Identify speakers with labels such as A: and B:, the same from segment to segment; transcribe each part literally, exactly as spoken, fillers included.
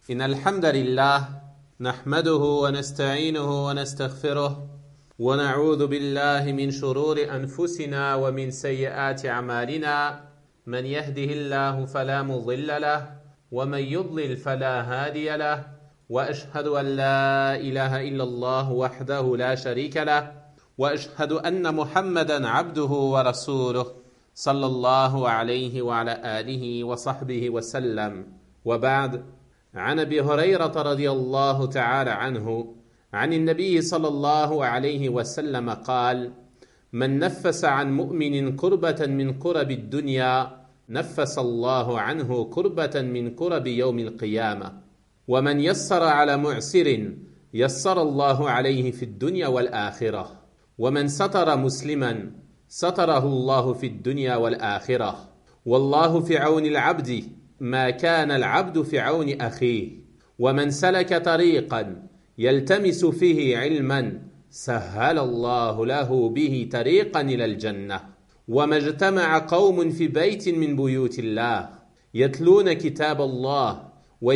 A: إن الحمد لله نحمده ونستعينه ونستغفره ونعوذ بالله من شرور أنفسنا ومن سيئات أعمالنا من يهده الله فلا مضل له ومن يضلل فلا هادي له وأشهد أن لا إله إلا الله وحده لا شريك له وأشهد أن محمدا عبده ورسوله صلى الله عليه وعلى آله وصحبه وسلم وبعد. عن أبي هريرة رضي الله تعالى عنه عن النبي صلى الله عليه وسلم قال: من نفس عن مؤمن كربة من كرب الدنيا نفس الله عنه كربة من كرب يوم القيامة، ومن يسر على معسر يسر الله عليه في الدنيا والآخرة، ومن ستر مسلما ستره الله في الدنيا والآخرة، والله في عون العبد ما كان العبد في عون أخيه، ومن سلك طريقا يلتمس فيه علما سهل الله له به طريقا إلى الجنة، وما اجتمع قوم في بيت من بيوت الله يتلون كتاب الله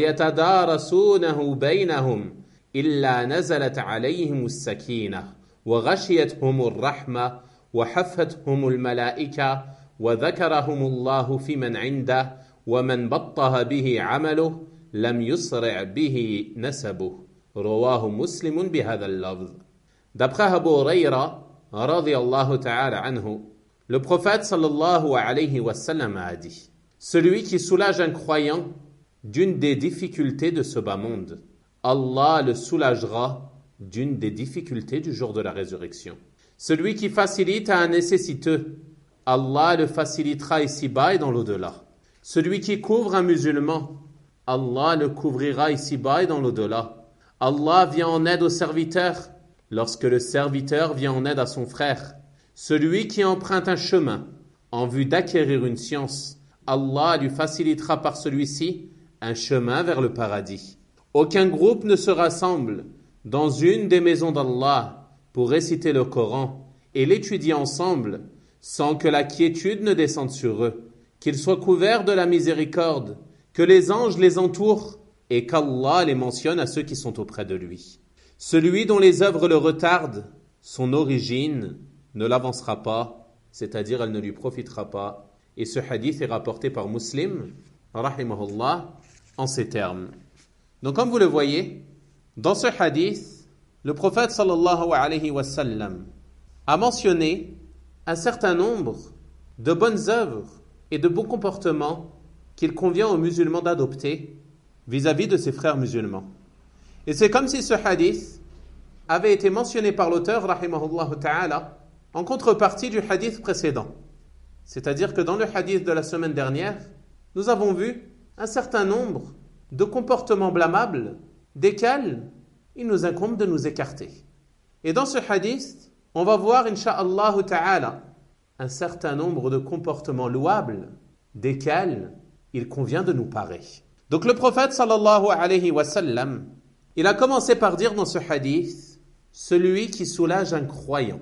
A: ويتدارسونه بينهم إلا نزلت عليهم السكينة وغشيتهم الرحمة وحفتهم الملائكة وذكرهم الله في من عنده، ومن بطه به عمله لم يسرع به نسبه. رواه مسلم بهذا اللفظ. D'après Abu Huraira radiyallahu ta'ala anhu, le prophète sallallahu alayhi wa sallam a dit: celui qui soulage un croyant d'une des difficultés de ce bas monde, Allah le soulagera d'une des difficultés du jour de la résurrection. Celui qui facilite à un nécessiteux, Allah le facilitera ici-bas et dans l'au-delà. Celui qui couvre un musulman, Allah le couvrira ici-bas et dans l'au-delà. Allah vient en aide au serviteur lorsque le serviteur vient en aide à son frère. Celui qui emprunte un chemin en vue d'acquérir une science, Allah lui facilitera par celui-ci un chemin vers le paradis. Aucun groupe ne se rassemble dans une des maisons d'Allah pour réciter le Coran et l'étudier ensemble sans que la quiétude ne descende sur eux, qu'ils soient couverts de la miséricorde, que les anges les entourent et qu'Allah les mentionne à ceux qui sont auprès de lui. Celui dont les œuvres le retardent, son origine ne l'avancera pas, c'est-à-dire elle ne lui profitera pas. Et ce hadith est rapporté par Muslim, rahimahullah, en ces termes. Donc comme vous le voyez, dans ce hadith, le prophète sallallahu alayhi wa sallam a mentionné un certain nombre de bonnes œuvres et de bons comportements qu'il convient aux musulmans d'adopter vis-à-vis de ses frères musulmans. Et c'est comme si ce hadith avait été mentionné par l'auteur, rahimahullah ta'ala, en contrepartie du hadith précédent. C'est-à-dire que dans le hadith de la semaine dernière, nous avons vu un certain nombre de comportements blâmables desquels il nous incombe de nous écarter. Et dans ce hadith, on va voir, insha'Allah ta'ala, un certain nombre de comportements louables desquels il convient de nous parer. Donc le prophète sallallahu alayhi wa sallam, il a commencé par dire dans ce hadith: celui qui soulage un croyant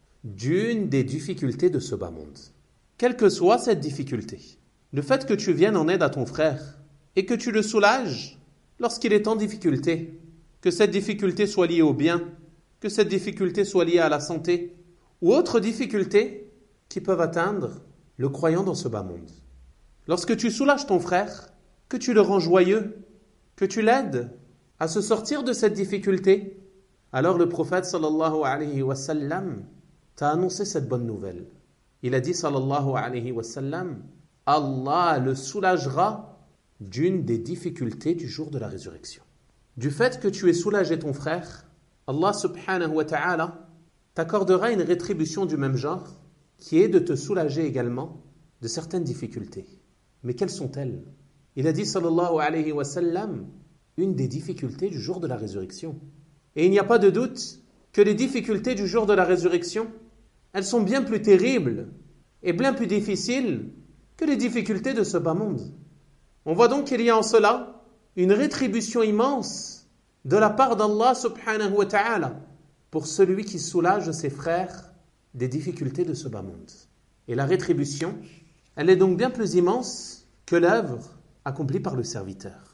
A: d'une des difficultés de ce bas monde. Quelle que soit cette difficulté, le fait que tu viennes en aide à ton frère et que tu le soulages lorsqu'il est en difficulté, que cette difficulté soit liée au bien, que cette difficulté soit liée à la santé ou autre difficulté qui peuvent atteindre le croyant dans ce bas monde. Lorsque tu soulages ton frère, que tu le rends joyeux, que tu l'aides à se sortir de cette difficulté, alors le prophète sallallahu alayhi wa sallam t'a annoncé cette bonne nouvelle. Il a dit sallallahu alayhi wa sallam: Allah le soulagera d'une des difficultés du jour de la résurrection. Du fait que tu aies soulagé ton frère, Allah subhanahu wa ta'ala t'accordera une rétribution du même genre, qui est de te soulager également de certaines difficultés. Mais quelles sont-elles? Il a dit sallallahu alayhi wa sallam, une des difficultés du jour de la résurrection. Et il n'y a pas de doute que les difficultés du jour de la résurrection, elles sont bien plus terribles et bien plus difficiles que les difficultés de ce bas monde. On voit donc qu'il y a en cela une rétribution immense de la part d'Allah subhanahu wa ta'ala pour celui qui soulage ses frères des difficultés de ce bas monde. Et la rétribution, elle est donc bien plus immense que l'œuvre accomplie par le serviteur.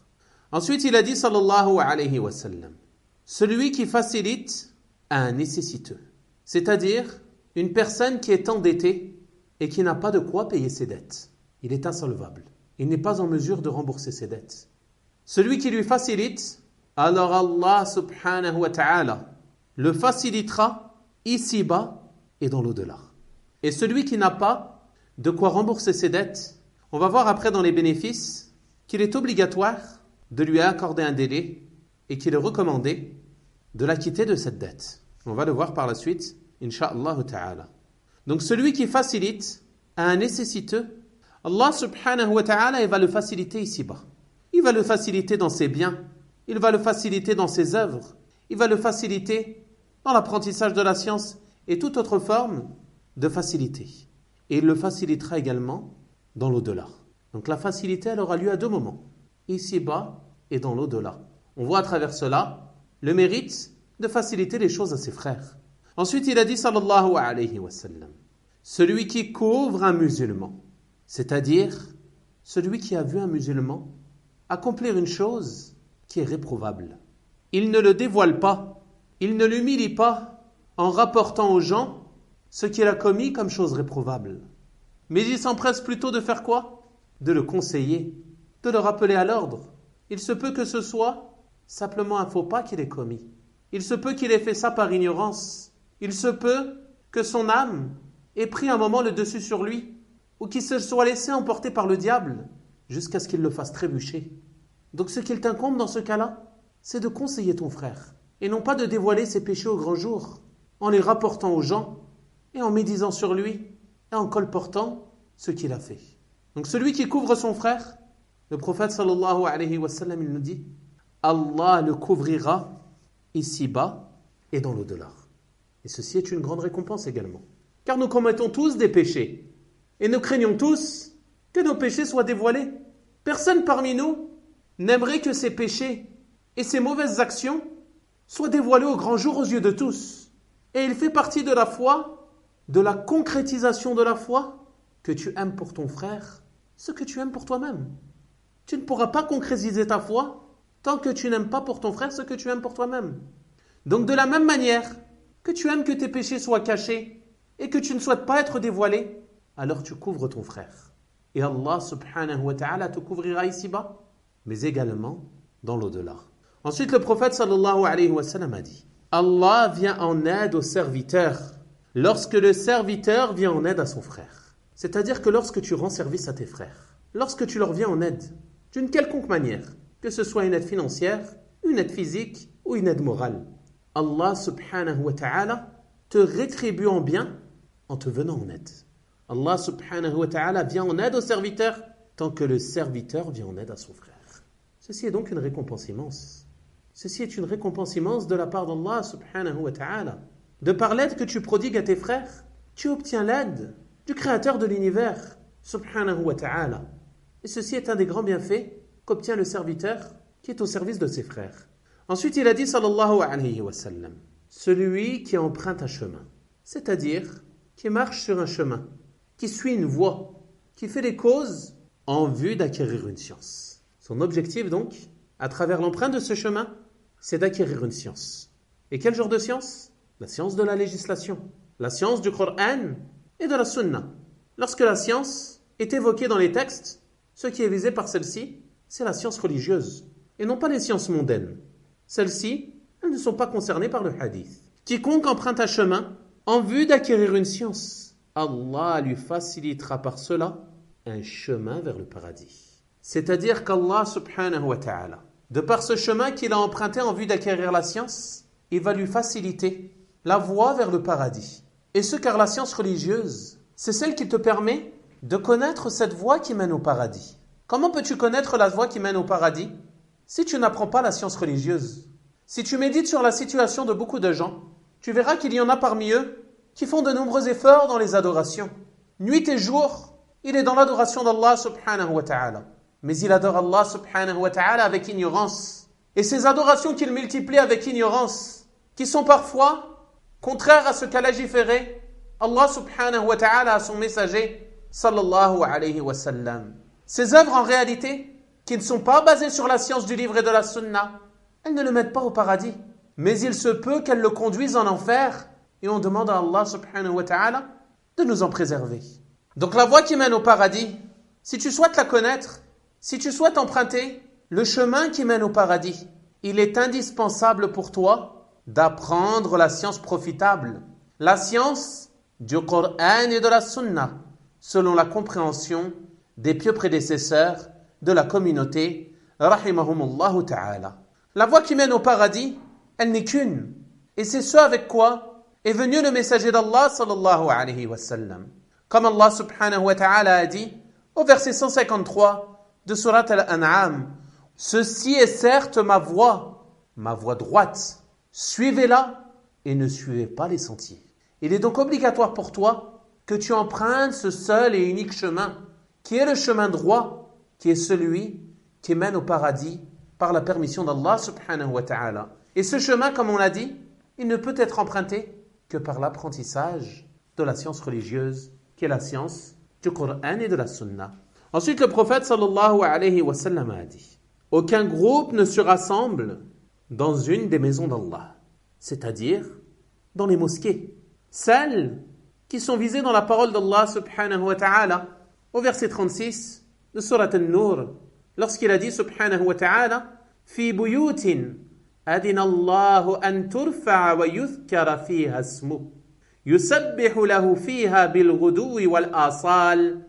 A: Ensuite, il a dit, sallallahu alayhi wa sallam, celui qui facilite à un nécessiteux, c'est-à-dire une personne qui est endettée et qui n'a pas de quoi payer ses dettes. Il est insolvable. Il n'est pas en mesure de rembourser ses dettes. Celui qui lui facilite, alors Allah subhanahu wa ta'ala le facilitera ici-bas et dans l'au-delà. Et celui qui n'a pas de quoi rembourser ses dettes, on va voir après dans les bénéfices qu'il est obligatoire de lui accorder un délai et qu'il est recommandé de l'acquitter de cette dette. On va le voir par la suite, incha'Allah ta'ala. Donc celui qui facilite à un nécessiteux, Allah subhanahu wa ta'ala il va le faciliter ici-bas. Il va le faciliter dans ses biens, il va le faciliter dans ses œuvres, il va le faciliter dans l'apprentissage de la science et toute autre forme de facilité. Et il le facilitera également dans l'au-delà. Donc la facilité, elle aura lieu à deux moments, ici-bas et dans l'au-delà. On voit à travers cela le mérite de faciliter les choses à ses frères. Ensuite, il a dit, sallallahu alayhi wa sallam, celui qui couvre un musulman, c'est-à-dire celui qui a vu un musulman accomplir une chose qui est réprouvable. Il ne le dévoile pas, il ne l'humilie pas en rapportant aux gens ce qu'il a commis comme chose réprouvable. Mais il s'empresse plutôt de faire quoi? De le conseiller, de le rappeler à l'ordre. Il se peut que ce soit simplement un faux pas qu'il ait commis. Il se peut qu'il ait fait ça par ignorance. Il se peut que son âme ait pris un moment le dessus sur lui, ou qu'il se soit laissé emporter par le diable, jusqu'à ce qu'il le fasse trébucher. Donc ce qu'il t'incombe dans ce cas-là, c'est de conseiller ton frère, et non pas de dévoiler ses péchés au grand jour, en les rapportant aux gens, et en médisant sur lui, et en colportant ce qu'il a fait. Donc celui qui couvre son frère, le prophète sallallahu alayhi wa sallam, il nous dit, Allah le couvrira ici-bas et dans l'au-delà. Et ceci est une grande récompense également. Car nous commettons tous des péchés, et nous craignons tous que nos péchés soient dévoilés. Personne parmi nous n'aimerait que ses péchés et ses mauvaises actions soient dévoilés au grand jour aux yeux de tous. Et il fait partie de la foi, de la concrétisation de la foi, que tu aimes pour ton frère ce que tu aimes pour toi-même. Tu ne pourras pas concrétiser ta foi tant que tu n'aimes pas pour ton frère ce que tu aimes pour toi-même. Donc de la même manière que tu aimes que tes péchés soient cachés et que tu ne souhaites pas être dévoilé, alors tu couvres ton frère. Et Allah subhanahu wa ta'ala te couvrira ici-bas, mais également dans l'au-delà. Ensuite, le prophète sallallahu alayhi wa sallam a dit, Allah vient en aide au serviteur lorsque le serviteur vient en aide à son frère. C'est-à-dire que lorsque tu rends service à tes frères, lorsque tu leur viens en aide, d'une quelconque manière, que ce soit une aide financière, une aide physique ou une aide morale, Allah subhanahu wa ta'ala te rétribue en bien en te venant en aide. Allah subhanahu wa ta'ala vient en aide au serviteur tant que le serviteur vient en aide à son frère. Ceci est donc une récompense immense. Ceci est une récompense immense de la part d'Allah subhanahu wa ta'ala. De par l'aide que tu prodigues à tes frères, tu obtiens l'aide du Créateur de l'univers subhanahu wa ta'ala. Et ceci est un des grands bienfaits qu'obtient le serviteur qui est au service de ses frères. Ensuite, il a dit sallallahu alayhi wa sallam, celui qui emprunte un chemin, c'est-à-dire qui marche sur un chemin, qui suit une voie, qui fait des causes en vue d'acquérir une science. Son objectif donc, à travers l'empreinte de ce chemin, c'est d'acquérir une science. Et quel genre de science? La science de la législation, la science du Coran et de la Sunna. Lorsque la science est évoquée dans les textes, ce qui est visé par celle-ci, c'est la science religieuse, et non pas les sciences mondaines. Celles-ci, elles ne sont pas concernées par le hadith. Quiconque emprunte un chemin en vue d'acquérir une science, Allah lui facilitera par cela un chemin vers le paradis. C'est-à-dire qu'Allah subhanahu wa ta'ala, de par ce chemin qu'il a emprunté en vue d'acquérir la science, il va lui faciliter la voie vers le paradis. Et ce car la science religieuse, c'est celle qui te permet de connaître cette voie qui mène au paradis. Comment peux-tu connaître la voie qui mène au paradis si tu n'apprends pas la science religieuse? Si tu médites sur la situation de beaucoup de gens, tu verras qu'il y en a parmi eux qui font de nombreux efforts dans les adorations. Nuit et jour, il est dans l'adoration d'Allah subhanahu wa ta'ala. Mais il adore Allah subhanahu wa ta'ala avec ignorance. Et ces adorations qu'il multiplie avec ignorance, qui sont parfois contraires à ce qu'a légiféré Allah subhanahu wa ta'ala à son messager sallallahu alayhi wa sallam. Ces œuvres en réalité qui ne sont pas basées sur la science du livre et de la sunna, elles ne le mettent pas au paradis. Mais il se peut qu'elles le conduisent en enfer. Et on demande à Allah subhanahu wa ta'ala de nous en préserver. Donc la voie qui mène au paradis, si tu souhaites la connaître, si tu souhaites emprunter le chemin qui mène au paradis, il est indispensable pour toi d'apprendre la science profitable, la science du Coran et de la Sunna, selon la compréhension des pieux prédécesseurs de la communauté, rahimahumullahu ta'ala. La voie qui mène au paradis, elle n'est qu'une. Et c'est ce avec quoi est venu le messager d'Allah sallallahu alayhi wa sallam. Comme Allah subhanahu wa ta'ala a dit au verset cent cinquante-trois de Surat Al-An'am, « Ceci est certes ma voie, ma voie droite. Suivez-la et ne suivez pas les sentiers. » Il est donc obligatoire pour toi que tu empruntes ce seul et unique chemin, qui est le chemin droit, qui est celui qui mène au paradis par la permission d'Allah subhanahu wa ta'ala. Et ce chemin, comme on l'a dit, il ne peut être emprunté que par l'apprentissage de la science religieuse, qui est la science du Coran et de la Sunna. Ensuite, le prophète sallallahu alayhi wa sallam a dit « Aucun groupe ne se rassemble dans une des maisons d'Allah, c'est-à-dire dans les mosquées, celles qui sont visées dans la parole d'Allah subhanahu wa ta'ala, au verset trente-six de Surat An-Nur, lorsqu'il a dit subhanahu wa ta'ala « Fi buyutin adina Allahu an turfa'a wa yuzkara fiha ismuh. يسبح له فيها بالغدو والآصال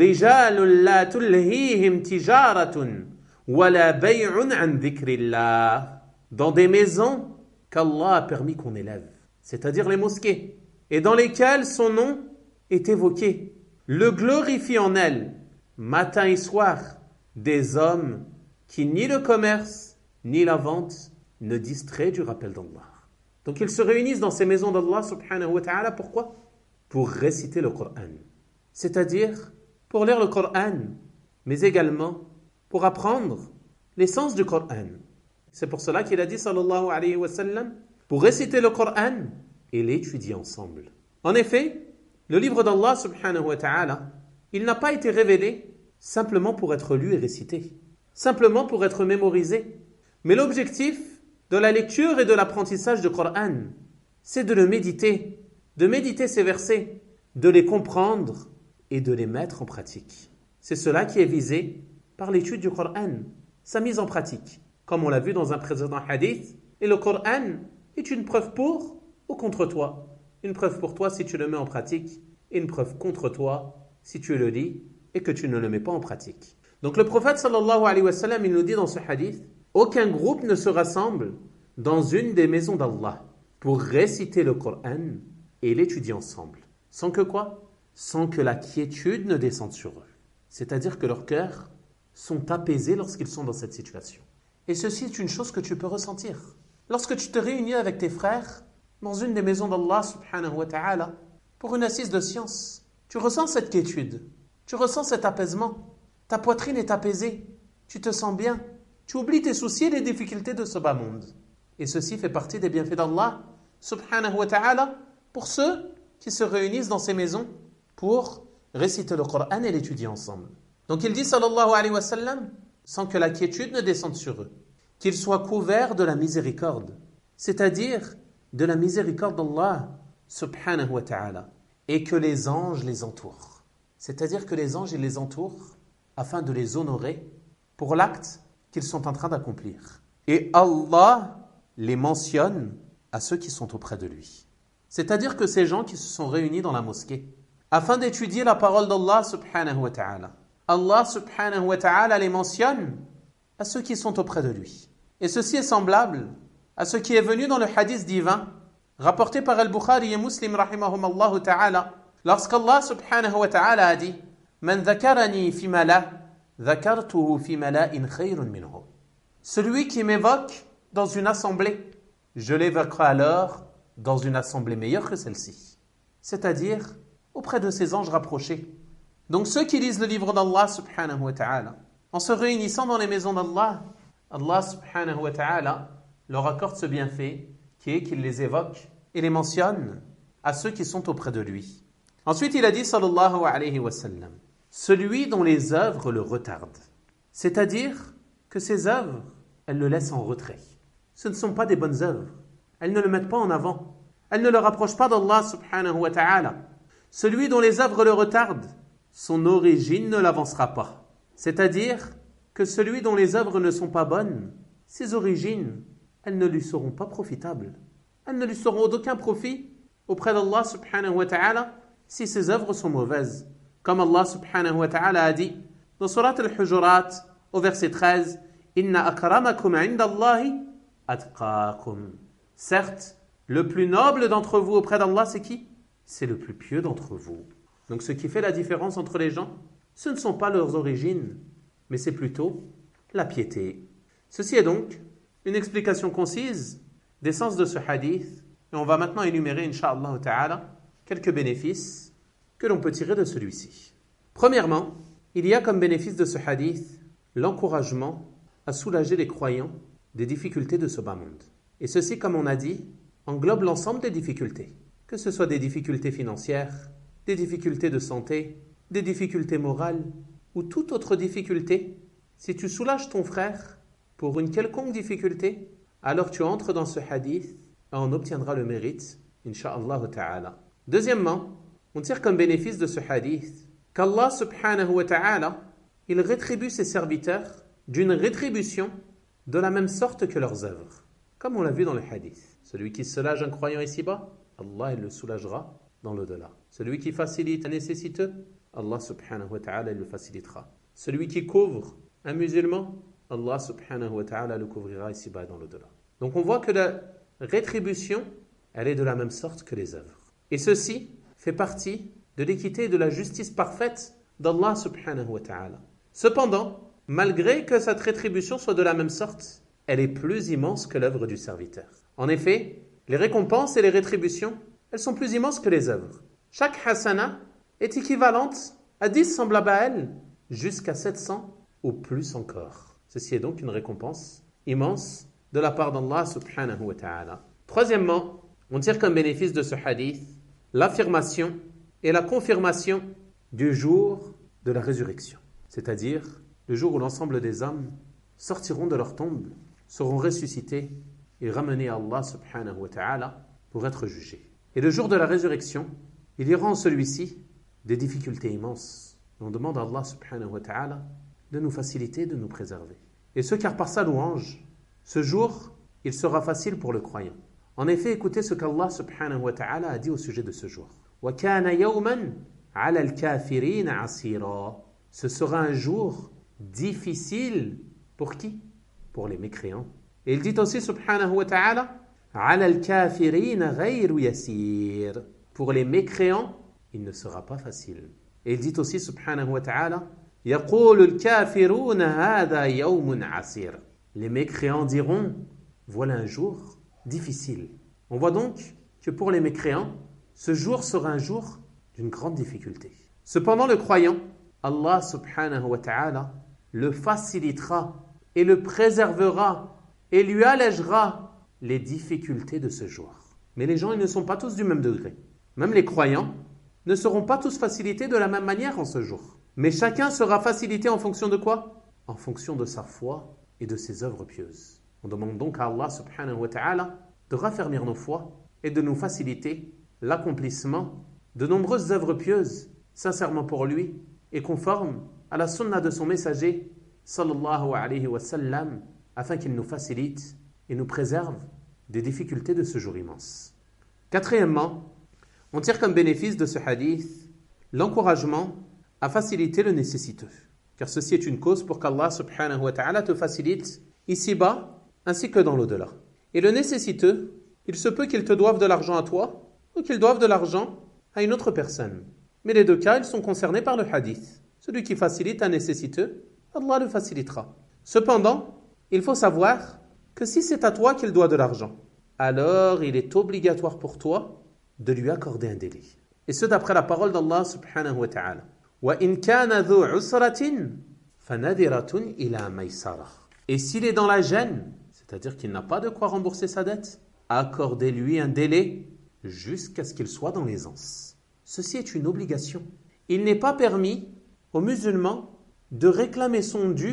A: رجال لا تلهيهم تجارة ولا بيع عن ذكر الله. Dans des maisons qu'Allah a permis qu'on élève, c'est-à-dire les mosquées, et dans lesquelles son nom est évoqué, le glorifie en elles, matin et soir, des hommes qui ni le commerce ni la vente ne distraient du rappel d'Allah. Donc ils se réunissent dans ces maisons d'Allah subhanahu wa ta'ala, pourquoi ? Pour réciter le Coran, c'est-à-dire pour lire le Coran, mais également pour apprendre l'essence du Coran. C'est pour cela qu'il a dit sallallahu alayhi wa sallam, pour réciter le Coran et l'étudier ensemble. En effet, le livre d'Allah subhanahu wa ta'ala, il n'a pas été révélé simplement pour être lu et récité, simplement pour être mémorisé, mais l'objectif de la lecture et de l'apprentissage du Coran, c'est de le méditer, de méditer ces versets, de les comprendre et de les mettre en pratique. C'est cela qui est visé par l'étude du Coran, sa mise en pratique, comme on l'a vu dans un précédent hadith. Et le Coran est une preuve pour ou contre toi. Une preuve pour toi si tu le mets en pratique, et une preuve contre toi si tu le lis et que tu ne le mets pas en pratique. Donc le prophète sallallahu alayhi wa sallam, il nous dit dans ce hadith, aucun groupe ne se rassemble dans une des maisons d'Allah pour réciter le Coran et l'étudier ensemble. Sans que quoi ? Sans que la quiétude ne descende sur eux. C'est-à-dire que leurs cœurs sont apaisés lorsqu'ils sont dans cette situation. Et ceci est une chose que tu peux ressentir. Lorsque tu te réunis avec tes frères dans une des maisons d'Allah subhanahu wa ta'ala pour une assise de science, tu ressens cette quiétude, tu ressens cet apaisement, ta poitrine est apaisée, tu te sens bien. Tu oublies tes soucis et les difficultés de ce bas monde. Et ceci fait partie des bienfaits d'Allah, subhanahu wa ta'ala, pour ceux qui se réunissent dans ces maisons pour réciter le Coran et l'étudier ensemble. Donc il dit, sallallahu alayhi wa sallam, sans que la quiétude ne descende sur eux, qu'ils soient couverts de la miséricorde, c'est-à-dire de la miséricorde d'Allah, subhanahu wa ta'ala, et que les anges les entourent. C'est-à-dire que les anges, ils les entourent afin de les honorer pour l'acte qu'ils sont en train d'accomplir. Et Allah les mentionne à ceux qui sont auprès de lui. C'est-à-dire que ces gens qui se sont réunis dans la mosquée, afin d'étudier la parole d'Allah subhanahu wa ta'ala, Allah subhanahu wa ta'ala les mentionne à ceux qui sont auprès de lui. Et ceci est semblable à ce qui est venu dans le hadith divin, rapporté par Al-Bukhari et Muslim rahimahumallahu ta'ala, lorsqu'Allah subhanahu wa ta'ala a dit « Man dhakarani fi mala » Celui qui m'évoque dans une assemblée, je l'évoquerai alors dans une assemblée meilleure que celle-ci. C'est-à-dire auprès de ces anges rapprochés. Donc ceux qui lisent le livre d'Allah subhanahu wa ta'ala, en se réunissant dans les maisons d'Allah, Allah subhanahu wa ta'ala leur accorde ce bienfait qui est qu'il les évoque et les mentionne à ceux qui sont auprès de lui. Ensuite il a dit sallallahu alayhi wa sallam, celui dont les œuvres le retardent. C'est-à-dire que ses œuvres, elles le laissent en retrait. Ce ne sont pas des bonnes œuvres. Elles ne le mettent pas en avant. Elles ne le rapprochent pas d'Allah subhanahu wa ta'ala. Celui dont les œuvres le retardent, son origine ne l'avancera pas. C'est-à-dire que celui dont les œuvres ne sont pas bonnes, ses origines, elles ne lui seront pas profitables. Elles ne lui seront d'aucun profit auprès d'Allah subhanahu wa ta'ala si ses œuvres sont mauvaises. Comme Allah subhanahu wa ta'ala a dit dans Surat al-Hujurat au verset treize, « Inna akramakum indallahi atqakum » Certes, le plus noble d'entre vous auprès d'Allah, c'est qui? C'est le plus pieux d'entre vous. Donc ce qui fait la différence entre les gens, ce ne sont pas leurs origines, mais c'est plutôt la piété. Ceci est donc une explication concise des sens de ce hadith, et on va maintenant énumérer, incha'Allah ta'ala, quelques bénéfices que l'on peut tirer de celui-ci. Premièrement, il y a comme bénéfice de ce hadith l'encouragement à soulager les croyants des difficultés de ce bas monde. Et ceci, comme on a dit, englobe l'ensemble des difficultés, que ce soit des difficultés financières, des difficultés de santé, des difficultés morales ou toute autre difficulté. Si tu soulages ton frère pour une quelconque difficulté, alors tu entres dans ce hadith et on obtiendra le mérite, incha'Allah ta'ala. Deuxièmement, on tire comme bénéfice de ce hadith qu'Allah subhanahu wa ta'ala, il rétribue ses serviteurs d'une rétribution de la même sorte que leurs œuvres. Comme on l'a vu dans le hadith. Celui qui soulage un croyant ici-bas, Allah il le soulagera dans l'au-delà. Celui qui facilite un nécessiteux, Allah subhanahu wa ta'ala il le facilitera. Celui qui couvre un musulman, Allah subhanahu wa ta'ala le couvrira ici-bas dans l'au-delà. Donc on voit que la rétribution, elle est de la même sorte que les œuvres. Et ceci fait partie de l'équité et de la justice parfaite d'Allah subhanahu wa ta'ala. Cependant, malgré que cette rétribution soit de la même sorte, elle est plus immense que l'œuvre du serviteur. En effet, les récompenses et les rétributions, elles sont plus immenses que les œuvres. Chaque hasana est équivalente à dix semblables à elle, jusqu'à sept cents ou plus encore. Ceci est donc une récompense immense de la part d'Allah subhanahu wa ta'ala. Troisièmement, on tire comme bénéfice de ce hadith l'affirmation et la confirmation du jour de la résurrection. C'est-à-dire le jour où l'ensemble des hommes sortiront de leur tombe, seront ressuscités et ramenés à Allah subhanahu wa ta'ala pour être jugés. Et le jour de la résurrection, il y aura en celui-ci des difficultés immenses. Et on demande à Allah subhanahu wa ta'ala de nous faciliter, de nous préserver. Et ce car par sa louange, ce jour, il sera facile pour le croyant. En effet, écoutez ce qu'Allah subhanahu wa ta'ala a dit au sujet de ce jour. وَكَانَ يَوْمًا عَلَى الْكَافِرِينَ عَسِيرًا. Ce sera un jour difficile pour qui? Pour les mécréants. Et il dit aussi subhanahu wa ta'ala عَلَى الْكَافِرِينَ غَيْرُ يَسِيرٌ. Pour les mécréants, il ne sera pas facile. Et il dit aussi subhanahu wa ta'ala يَقُولُ الْكَافِرُونَ هَذَا يَوْمٌ عَسِيرٌ. Les mécréants diront voilà un jour difficile. On voit donc que pour les mécréants, ce jour sera un jour d'une grande difficulté. Cependant, le croyant, Allah subhanahu wa ta'ala le facilitera et le préservera et lui allègera les difficultés de ce jour. Mais les gens, ils ne sont pas tous du même degré. Même les croyants ne seront pas tous facilités de la même manière en ce jour. Mais chacun sera facilité en fonction de quoi? En fonction de sa foi et de ses œuvres pieuses. On demande donc à Allah subhanahu wa ta'ala de raffermir nos foi et de nous faciliter l'accomplissement de nombreuses œuvres pieuses, sincèrement pour lui et conformes à la sunna de son messager, sallallahu alayhi wa sallam, afin qu'il nous facilite et nous préserve des difficultés de ce jour immense. Quatrièmement, on tire comme bénéfice de ce hadith l'encouragement à faciliter le nécessiteux. Car ceci est une cause pour qu'Allah subhanahu wa ta'ala te facilite ici-bas ainsi que dans l'au-delà. Et le nécessiteux, il se peut qu'il te doive de l'argent à toi ou qu'il doive de l'argent à une autre personne. Mais les deux cas, ils sont concernés par le hadith. Celui qui facilite un nécessiteux, Allah le facilitera. Cependant, il faut savoir que si c'est à toi qu'il doit de l'argent, alors il est obligatoire pour toi de lui accorder un délai. Et ce d'après la parole d'Allah subhanahu wa ta'ala. وَإِنْ كَانَ ذُو عُسْرَةٍ فَنَذِرَةٌ إِلَى مَيْسَرَةٍ. Et s'il est dans la gêne, c'est-à-dire qu'il n'a pas de quoi rembourser sa dette, accordez-lui un délai jusqu'à ce qu'il soit dans l'aisance. Ceci est une obligation. Il n'est pas permis aux musulmans de réclamer son dû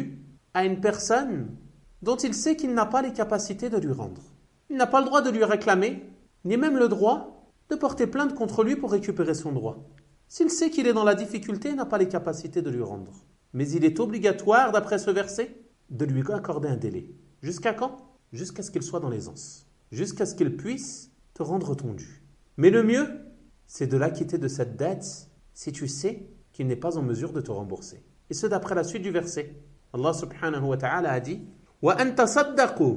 A: à une personne dont il sait qu'il n'a pas les capacités de lui rendre. Il n'a pas le droit de lui réclamer, ni même le droit de porter plainte contre lui pour récupérer son droit. S'il sait qu'il est dans la difficulté, il n'a pas les capacités de lui rendre. Mais il est obligatoire, d'après ce verset, de lui accorder un délai. Jusqu'à quand ? Jusqu'à ce qu'il soit dans l'aisance. Jusqu'à ce qu'il puisse te rendre ton dû. Mais le mieux, c'est de l'acquitter de cette dette si tu sais qu'il n'est pas en mesure de te rembourser. Et ce d'après la suite du verset. Allah subhanahu wa ta'ala a dit « Wa an tasaddaqu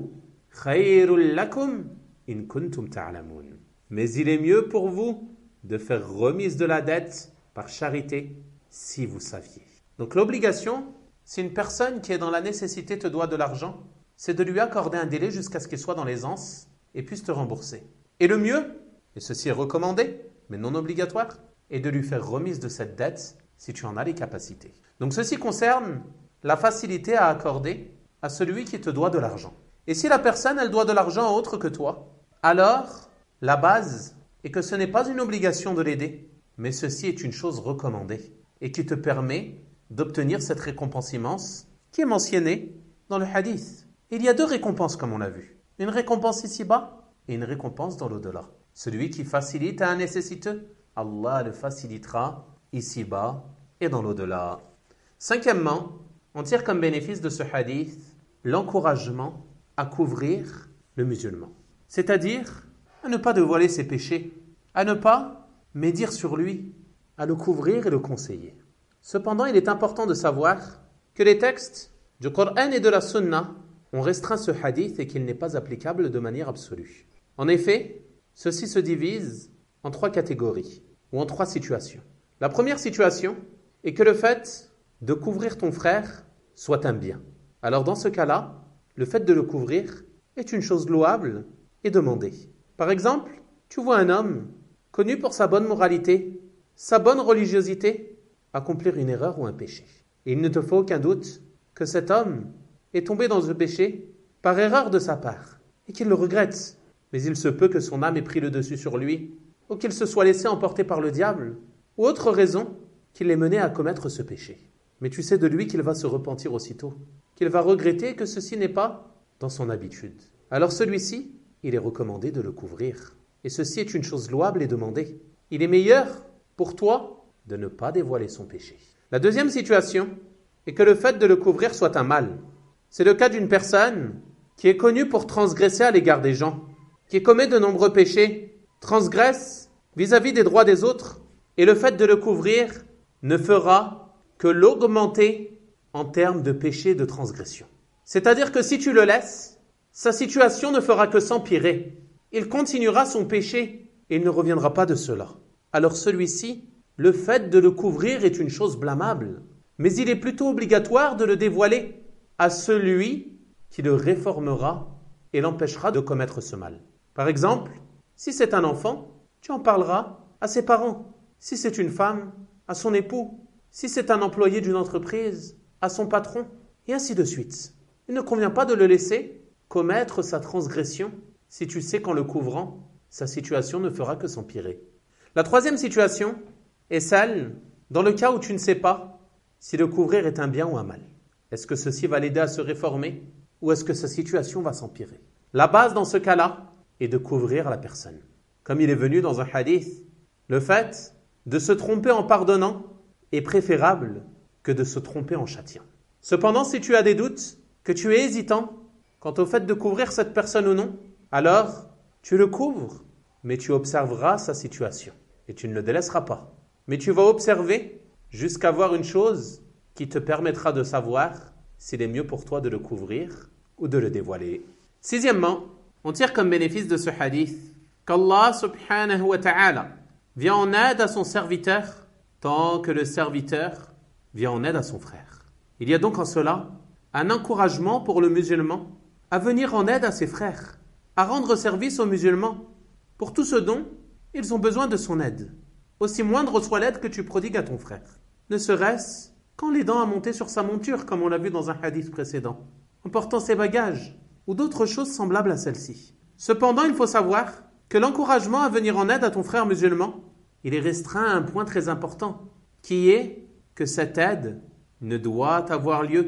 A: khayrun lakum in kuntum ta'lamun » Mais il est mieux pour vous de faire remise de la dette par charité si vous saviez. Donc l'obligation, si une personne qui est dans la nécessité te doit de l'argent, c'est de lui accorder un délai jusqu'à ce qu'il soit dans l'aisance et puisse te rembourser. Et le mieux, et ceci est recommandé, mais non obligatoire, est de lui faire remise de cette dette si tu en as les capacités. Donc ceci concerne la facilité à accorder à celui qui te doit de l'argent. Et si la personne, elle doit de l'argent à autre que toi, alors la base est que ce n'est pas une obligation de l'aider, mais ceci est une chose recommandée et qui te permet d'obtenir cette récompense immense qui est mentionnée dans le hadith. Il y a deux récompenses comme on l'a vu. Une récompense ici-bas et une récompense dans l'au-delà. Celui qui facilite à un nécessiteux, Allah le facilitera ici-bas et dans l'au-delà. Cinquièmement, on tire comme bénéfice de ce hadith l'encouragement à couvrir le musulman. C'est-à-dire à ne pas dévoiler ses péchés, à ne pas médire sur lui, à le couvrir et le conseiller. Cependant, il est important de savoir que les textes du Coran et de la Sunna ont restreint ce hadith et qu'il n'est pas applicable de manière absolue. En effet, ceci se divise en trois catégories ou en trois situations. La première situation est que le fait de couvrir ton frère soit un bien. Alors dans ce cas-là, le fait de le couvrir est une chose louable et demandée. Par exemple, tu vois un homme connu pour sa bonne moralité, sa bonne religiosité, accomplir une erreur ou un péché. Et il ne te faut aucun doute que cet homme est tombé dans ce péché par erreur de sa part et qu'il le regrette. Mais il se peut que son âme ait pris le dessus sur lui ou qu'il se soit laissé emporter par le diable ou autre raison qui l'ait mené à commettre ce péché. Mais tu sais de lui qu'il va se repentir aussitôt, qu'il va regretter que ceci n'est pas dans son habitude. Alors celui-ci, il est recommandé de le couvrir. Et ceci est une chose louable et demandée. Il est meilleur pour toi de ne pas dévoiler son péché. La deuxième situation est que le fait de le couvrir soit un mal. C'est le cas d'une personne qui est connue pour transgresser à l'égard des gens, qui commet de nombreux péchés, transgresse vis-à-vis des droits des autres, et le fait de le couvrir ne fera que l'augmenter en termes de péché et de transgression. C'est-à-dire que si tu le laisses, sa situation ne fera que s'empirer. Il continuera son péché et il ne reviendra pas de cela. Alors celui-ci, le fait de le couvrir est une chose blâmable, mais il est plutôt obligatoire de le dévoiler à celui qui le réformera et l'empêchera de commettre ce mal. Par exemple, si c'est un enfant, tu en parleras à ses parents. Si c'est une femme, à son époux. Si c'est un employé d'une entreprise, à son patron, et ainsi de suite. Il ne convient pas de le laisser commettre sa transgression si tu sais qu'en le couvrant, sa situation ne fera que s'empirer. La troisième situation est celle dans le cas où tu ne sais pas si le couvrir est un bien ou un mal. Est-ce que ceci va l'aider à se réformer ou est-ce que sa situation va s'empirer? La base dans ce cas-là est de couvrir la personne. Comme il est venu dans un hadith, le fait de se tromper en pardonnant est préférable que de se tromper en châtiant. Cependant, si tu as des doutes, que tu es hésitant quant au fait de couvrir cette personne ou non, alors tu le couvres, mais tu observeras sa situation et tu ne le délaisseras pas. Mais tu vas observer jusqu'à voir une chose qui te permettra de savoir s'il est mieux pour toi de le couvrir ou de le dévoiler. Sixièmement, on tire comme bénéfice de ce hadith qu'Allah subhanahu wa ta'ala vient en aide à son serviteur tant que le serviteur vient en aide à son frère. Il y a donc en cela un encouragement pour le musulman à venir en aide à ses frères, à rendre service aux musulmans pour tout ce dont ils ont besoin de son aide, aussi moindre soit l'aide que tu prodigues à ton frère. Ne serait-ce qu'en l'aidant à monter sur sa monture, comme on l'a vu dans un hadith précédent, en portant ses bagages, ou d'autres choses semblables à celle-ci. Cependant, il faut savoir que l'encouragement à venir en aide à ton frère musulman, il est restreint à un point très important, qui est que cette aide ne doit avoir lieu que dans quoi ?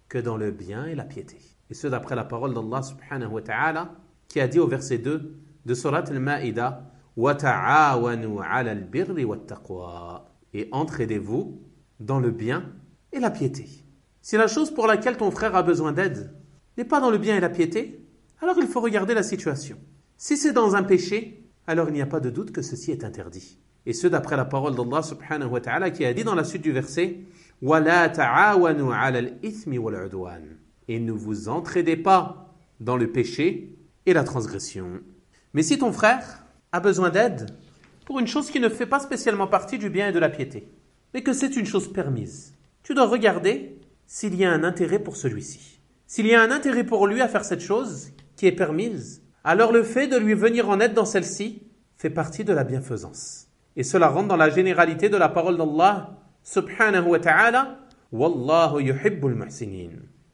A: que dans le bien et la piété. Et ce d'après la parole d'Allah subhanahu wa ta'ala qui a dit au verset deux de Surat al-Ma'ida wa ta'awanu 'ala al-birri wat-taqwa, et entraidez-vous dans le bien et la piété. Si la chose pour laquelle ton frère a besoin d'aide n'est pas dans le bien et la piété, alors il faut regarder la situation. Si c'est dans un péché, alors il n'y a pas de doute que ceci est interdit. Et ce d'après la parole d'Allah subhanahu wa ta'ala qui a dit dans la suite du verset wa la ta'awanu 'ala al-ithmi wal-'udwan, et ne vous entraidez pas dans le péché et la transgression. Mais si ton frère a besoin d'aide pour une chose qui ne fait pas spécialement partie du bien et de la piété, mais que c'est une chose permise, tu dois regarder s'il y a un intérêt pour celui-ci. S'il y a un intérêt pour lui à faire cette chose qui est permise, alors le fait de lui venir en aide dans celle-ci fait partie de la bienfaisance. Et cela rentre dans la généralité de la parole d'Allah subhanahu wa ta'ala Wallahu yuhibbul muhsinin.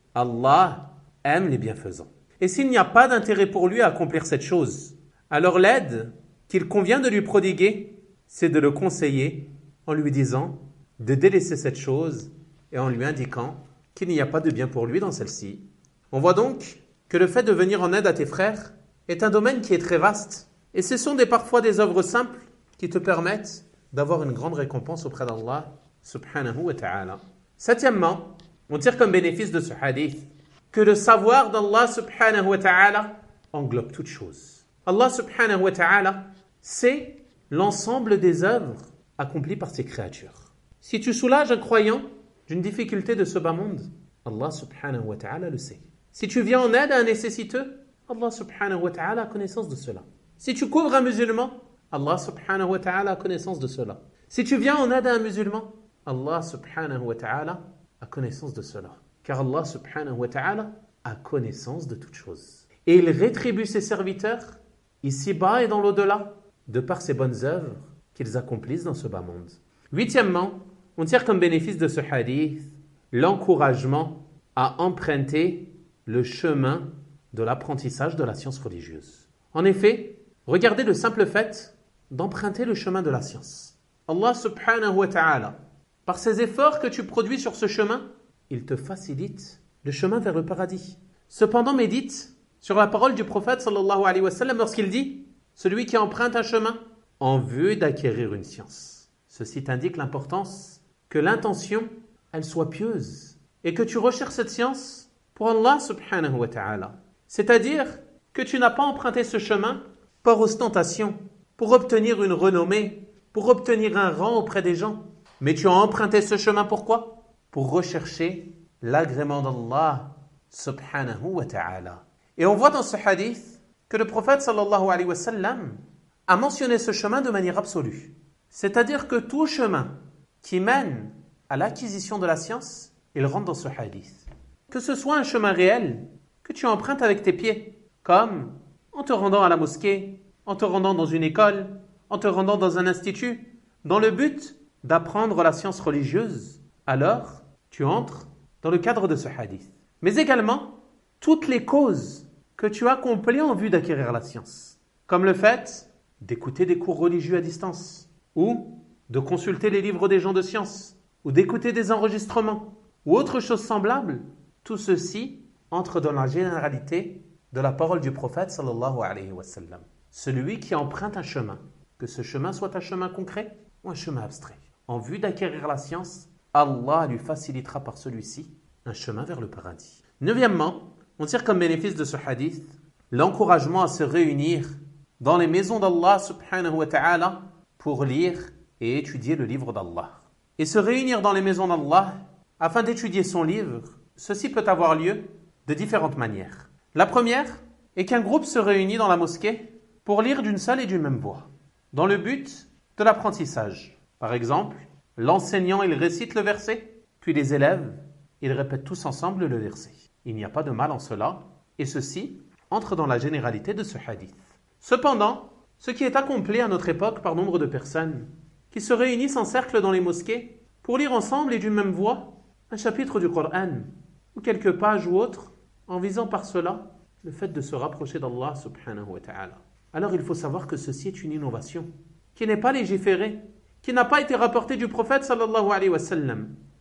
A: Allah aime les bienfaisants. Et s'il n'y a pas d'intérêt pour lui à accomplir cette chose, alors l'aide qu'il convient de lui prodiguer, c'est de le conseiller en lui disant de délaisser cette chose et en lui indiquant qu'il n'y a pas de bien pour lui dans celle-ci. On voit donc que le fait de venir en aide à tes frères est un domaine qui est très vaste, et ce sont des, parfois des œuvres simples qui te permettent d'avoir une grande récompense auprès d'Allah subhanahu wa ta'ala. Septièmement, on tire comme bénéfice de ce hadith que le savoir d'Allah subhanahu wa ta'ala englobe toute chose. Allah subhanahu wa ta'ala sait l'ensemble des œuvres accomplies par ses créatures. Si tu soulages un croyant d'une difficulté de ce bas monde, Allah subhanahu wa ta'ala le sait. Si tu viens en aide à un nécessiteux, Allah subhanahu wa ta'ala a connaissance de cela. Si tu couvres un musulman, Allah subhanahu wa ta'ala a connaissance de cela. Si tu viens en aide à un musulman, Allah subhanahu wa ta'ala a connaissance de cela. Car Allah subhanahu wa ta'ala a connaissance de toutes choses. Et il rétribue ses serviteurs, ici-bas et dans l'au-delà, de par ses bonnes œuvres qu'ils accomplissent dans ce bas monde. Huitièmement, on tire comme bénéfice de ce hadith l'encouragement à emprunter le chemin de l'apprentissage de la science religieuse. En effet, regardez le simple fait d'emprunter le chemin de la science. Allah subhanahu wa ta'ala, par ses efforts que tu produis sur ce chemin, il te facilite le chemin vers le paradis. Cependant, médite sur la parole du prophète sallallahu alayhi wa sallam lorsqu'il dit « Celui qui emprunte un chemin en vue d'acquérir une science ». Ceci t'indique l'importance que l'intention, elle soit pieuse et que tu recherches cette science pour Allah subhanahu wa ta'ala. C'est-à-dire que tu n'as pas emprunté ce chemin par ostentation, pour obtenir une renommée, pour obtenir un rang auprès des gens. Mais tu as emprunté ce chemin pourquoi ? Pour rechercher l'agrément d'Allah subhanahu wa ta'ala. Et on voit dans ce hadith que le prophète sallallahu alayhi wa sallam a mentionné ce chemin de manière absolue. C'est-à-dire que tout chemin qui mène à l'acquisition de la science, il rentre dans ce hadith. Que ce soit un chemin réel que tu empruntes avec tes pieds, comme en te rendant à la mosquée, en te rendant dans une école, en te rendant dans un institut, dans le but d'apprendre la science religieuse, alors tu entres dans le cadre de ce hadith. Mais également, toutes les causes que tu accomplis en vue d'acquérir la science, comme le fait d'écouter des cours religieux à distance, ou de consulter les livres des gens de science, ou d'écouter des enregistrements, ou autre chose semblable, tout ceci entre dans la généralité de la parole du prophète sallallahu alayhi wa sallam. Celui qui emprunte un chemin, que ce chemin soit un chemin concret ou un chemin abstrait, en vue d'acquérir la science, Allah lui facilitera par celui-ci un chemin vers le paradis. Neuvièmement, on tire comme bénéfice de ce hadith l'encouragement à se réunir dans les maisons d'Allah subhanahu wa ta'ala pour lire et étudier le livre d'Allah. Et se réunir dans les maisons d'Allah afin d'étudier son livre, ceci peut avoir lieu de différentes manières. La première est qu'un groupe se réunit dans la mosquée pour lire d'une seule et d'une même voix, dans le but de l'apprentissage. Par exemple, l'enseignant il récite le verset, puis les élèves ils répètent tous ensemble le verset. Il n'y a pas de mal en cela, et ceci entre dans la généralité de ce hadith. Cependant, ce qui est accompli à notre époque par nombre de personnes qui se réunissent en cercle dans les mosquées pour lire ensemble et d'une même voix un chapitre du Coran, ou quelques pages ou autres, en visant par cela le fait de se rapprocher d'Allah subhanahu wa ta'ala. Alors il faut savoir que ceci est une innovation qui n'est pas légiférée, qui n'a pas été rapportée du prophète sallallahu alayhi wa sallam,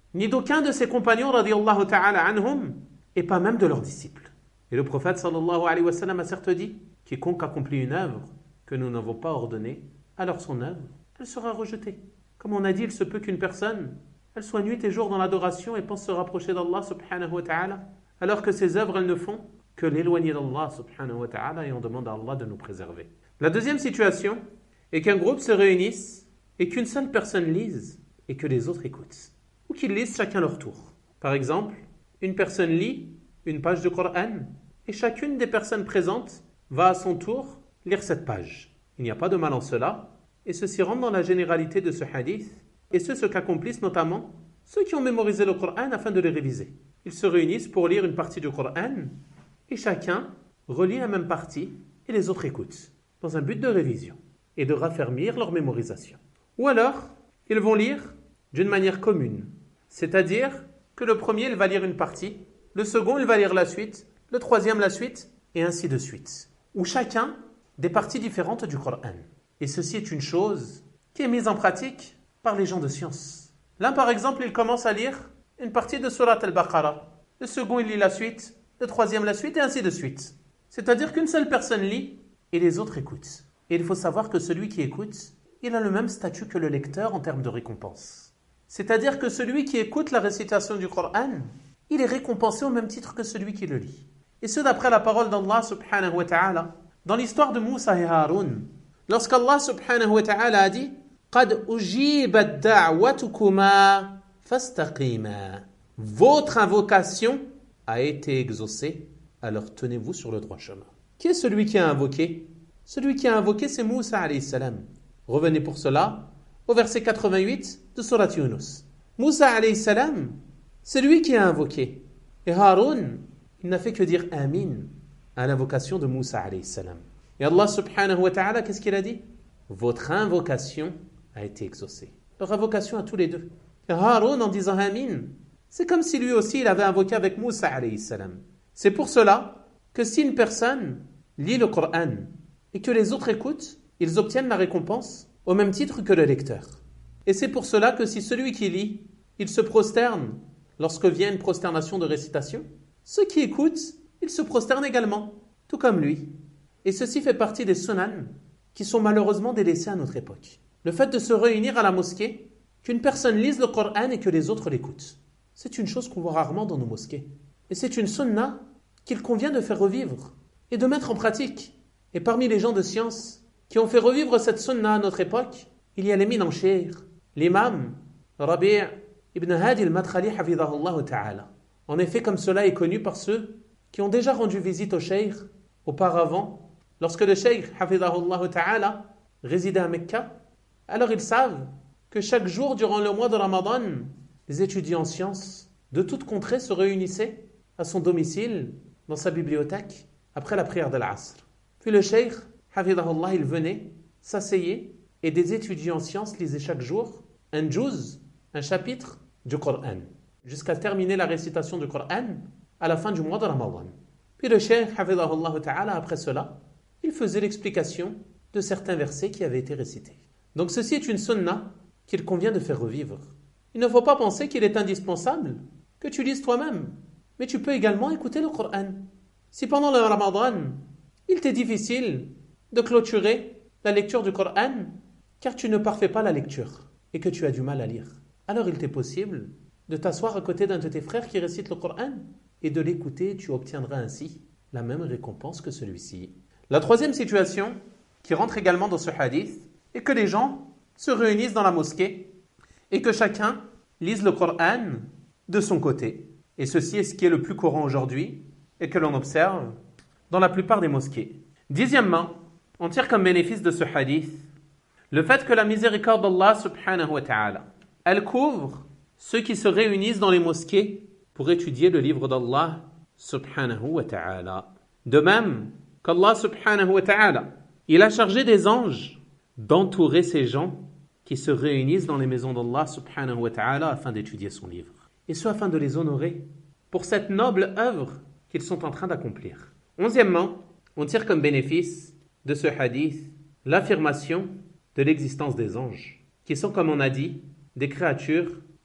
A: ni d'aucun de ses compagnons radiyallahu ta'ala anhum, et pas même de leurs disciples. Et le prophète sallallahu alayhi wa sallam a certes dit, quiconque accomplit une œuvre que nous n'avons pas ordonnée, alors son œuvre, elle sera rejetée. Comme on a dit, il se peut qu'une personne, elle soit nuit et jour dans l'adoration et pense se rapprocher d'Allah subhanahu wa ta'ala, alors que ses œuvres, elles ne font que l'éloigner d'Allah subhanahu wa ta'ala, et on demande à Allah de nous préserver. La deuxième situation est qu'un groupe se réunisse et qu'une seule personne lise et que les autres écoutent, ou qu'ils lisent chacun leur tour. Par exemple, une personne lit une page du Coran et chacune des personnes présentes va à son tour lire cette page. Il n'y a pas de mal en cela, et ceci rentre dans la généralité de ce hadith, et c'est ce qu'accomplissent notamment ceux qui ont mémorisé le Coran afin de le réviser. Ils se réunissent pour lire une partie du Coran, et chacun relit la même partie, et les autres écoutent, dans un but de révision, et de raffermir leur mémorisation. Ou alors, ils vont lire d'une manière commune, c'est-à-dire que le premier, il va lire une partie, le second, il va lire la suite, le troisième, la suite, et ainsi de suite. Ou chacun des parties différentes du Coran. Et ceci est une chose qui est mise en pratique par les gens de science. L'un, par exemple, il commence à lire une partie de Surat al-Baqarah. Le second, il lit la suite, le troisième, la suite, et ainsi de suite. C'est-à-dire qu'une seule personne lit et les autres écoutent. Et il faut savoir que celui qui écoute, il a le même statut que le lecteur en termes de récompense. C'est-à-dire que celui qui écoute la récitation du Coran, il est récompensé au même titre que celui qui le lit. Et ce d'après la parole d'Allah subhanahu wa ta'ala. Dans l'histoire de Moussa et Haroun, lorsqu'Allah subhanahu wa ta'ala a dit « Qad ujibat da'watukuma fastaqima » Votre invocation a été exaucée, alors tenez-vous sur le droit chemin. Qui est celui qui a invoqué? Celui qui a invoqué, c'est Moussa alayhi salam. Revenez pour cela au verset quatre-vingt-huit de Surat Yunus. Moussa alayhi salam, c'est lui qui a invoqué. Et Haroun, il n'a fait que dire Amin à l'invocation de Moussa alayhi salam. Et Allah subhanahu wa ta'ala, qu'est-ce qu'il a dit? Votre invocation a été exaucée. Leur invocation à tous les deux. Et Haroun, en disant Amin, c'est comme si lui aussi il avait invoqué avec Moussa alayhi salam. C'est pour cela que si une personne lit le Coran et que les autres écoutent, ils obtiennent la récompense au même titre que le lecteur. Et c'est pour cela que si celui qui lit, il se prosterne lorsque vient une prosternation de récitation, ceux qui écoutent, ils se prosternent également, tout comme lui. Et ceci fait partie des sunan qui sont malheureusement délaissés à notre époque. Le fait de se réunir à la mosquée, qu'une personne lise le Coran et que les autres l'écoutent, c'est une chose qu'on voit rarement dans nos mosquées. Et c'est une sunna qu'il convient de faire revivre et de mettre en pratique. Et parmi les gens de science qui ont fait revivre cette sunna à notre époque, il y a l'éminent cheikh, l'imam Rabi' ibn Hadi al-Madkhali hafidhahullah ta'ala. En effet, comme cela est connu par ceux qui ont déjà rendu visite au cheikh auparavant, lorsque le cheikh hafidhahullah ta'ala résidait à Mecca, alors ils savent que chaque jour durant le mois de Ramadan, les étudiants en sciences de toutes contrées se réunissaient à son domicile, dans sa bibliothèque, après la prière de l'Asr. Puis le cheikh, hafidhahullah, il venait, s'asseyait, et des étudiants en sciences lisaient chaque jour un juz, un chapitre du Coran, jusqu'à terminer la récitation du Coran à la fin du mois de Ramadan. Puis le cheikh, hafidhahullah ta'ala, après cela, il faisait l'explication de certains versets qui avaient été récités. Donc ceci est une sunna qu'il convient de faire revivre. Il ne faut pas penser qu'il est indispensable que tu lises toi-même, mais tu peux également écouter le Coran. Si pendant le Ramadan, il t'est difficile de clôturer la lecture du Coran, car tu ne parfais pas la lecture et que tu as du mal à lire, alors il t'est possible de t'asseoir à côté d'un de tes frères qui récite le Coran et de l'écouter, tu obtiendras ainsi la même récompense que celui-ci. La troisième situation qui rentre également dans ce hadith est que les gens se réunissent dans la mosquée et que chacun lise le Coran de son côté. Et ceci est ce qui est le plus courant aujourd'hui et que l'on observe dans la plupart des mosquées. Dixièmement, on tire comme bénéfice de ce hadith le fait que la miséricorde d'Allah subhanahu wa ta'ala, elle couvre ceux qui se réunissent dans les mosquées pour étudier le livre d'Allah subhanahu wa ta'ala. De même qu'Allah subhanahu wa ta'ala, il a chargé des anges d'entourer ces gens qui se réunissent dans les maisons d'Allah subhanahu wa ta'ala afin d'étudier son livre. Et ce afin de les honorer pour cette noble œuvre qu'ils sont en train d'accomplir. Onzièmement, on tire comme bénéfice de ce hadith l'affirmation de l'existence des anges, qui sont, comme on a dit, des créatures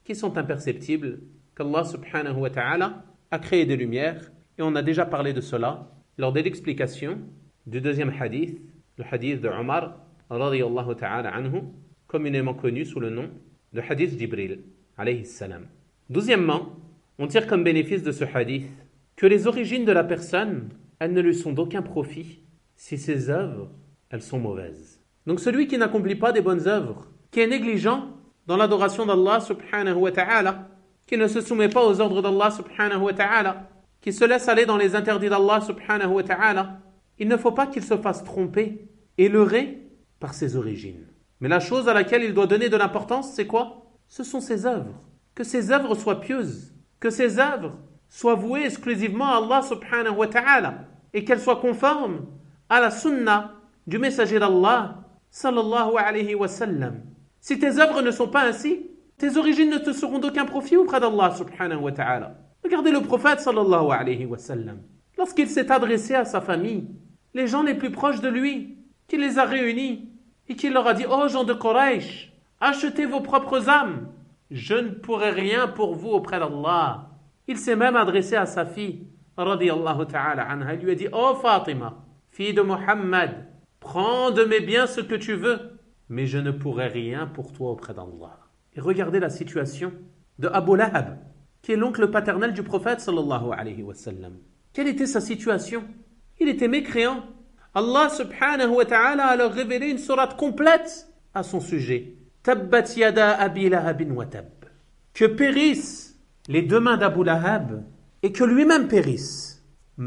A: qui sont imperceptibles, qu'Allah subhanahu wa ta'ala a créé des lumières, et on a déjà parlé de cela lors de l'explication du deuxième hadith, le hadith de Omar, radiyallahu ta'ala anhu, communément connu sous le nom de hadith Jibril, alayhi salam. Douzièmement, on tire comme bénéfice de ce hadith que les origines de la personne, elles ne lui sont d'aucun profit si ses œuvres, elles sont mauvaises. Donc celui qui n'accomplit pas des bonnes œuvres, qui est négligent dans l'adoration d'Allah subhanahu wa ta'ala, qui ne se soumet pas aux ordres d'Allah subhanahu wa ta'ala, qui se laisse aller dans les interdits d'Allah subhanahu wa ta'ala, il ne faut pas qu'il se fasse tromper et leurrer par ses origines. Mais la chose à laquelle il doit donner de l'importance, c'est quoi? Ce sont ses œuvres. Que ses œuvres soient pieuses, que ses œuvres soient vouées exclusivement à Allah subhanahu wa ta'ala et qu'elles soient conformes à la sunna du messager d'Allah sallallahu alayhi wa sallam. Si tes œuvres ne sont pas ainsi, tes origines ne te seront d'aucun profit auprès d'Allah subhanahu wa ta'ala. Regardez le prophète sallallahu alayhi wa sallam. Lorsqu'il s'est adressé à sa famille, les gens les plus proches de lui, qu'il les a réunis et qu'il leur a dit « Ô gens de Quraysh, achetez vos propres âmes. Je ne pourrai rien pour vous auprès d'Allah. » Il s'est même adressé à sa fille, radiyallahu ta'ala anha. Il lui a dit « Ô Fatima, fille de Muhammad, prends de mes biens ce que tu veux, mais je ne pourrai rien pour toi auprès d'Allah. » Et regardez la situation de Abu Lahab, qui est l'oncle paternel du prophète sallallahu alayhi wa sallam. Quelle était sa situation? Il était mécréant. Allah subhanahu wa ta'ala a leur révélé une sourate complète à son sujet. Tabbat yada abi lahabin wa tab. Que périssent les deux mains d'Abu Lahab et que lui-même périsse.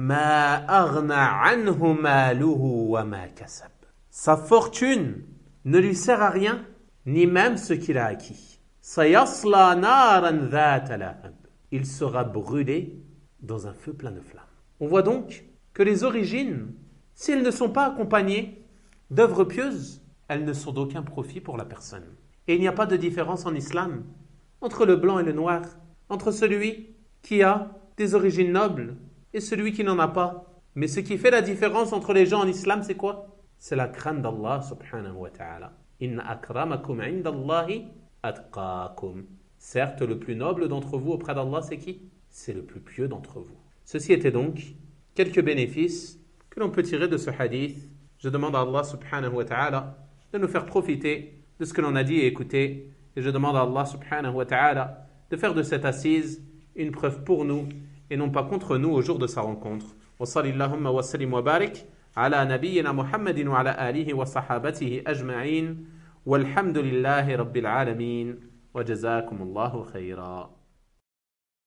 A: Ma aghna anhu maluhu wa ma kasab. Sa fortune ne lui sert à rien, ni même ce qu'il a acquis. Sayasla naran dhata lahab. Il sera brûlé dans un feu plein de flammes. On voit donc que les origines, si elles ne sont pas accompagnées d'œuvres pieuses, elles ne sont d'aucun profit pour la personne. Et il n'y a pas de différence en islam entre le blanc et le noir, entre celui qui a des origines nobles et celui qui n'en a pas. Mais ce qui fait la différence entre les gens en islam, c'est quoi? C'est la crainte d'Allah subhanahu wa ta'ala. Inna akramakum indallahi atqakum. Certes, le plus noble d'entre vous auprès d'Allah, c'est qui? C'est le plus pieux d'entre vous. Ceci était donc quelques bénéfices que l'on peut tirer de ce hadith. Je demande à Allah subhanahu wa ta'ala de nous faire profiter de ce que l'on a dit et écouté. Et je demande à Allah subhanahu wa ta'ala de faire de cette assise une preuve pour nous et non pas contre nous au jour de sa rencontre. Wa sallallahu wa sallim wa barik ala nabiyyina Muhammadin wa ala alihi wa sahabatihi ajma'in. Walhamdulillahi rabbil alamin. Wa jazakumullahu khayra.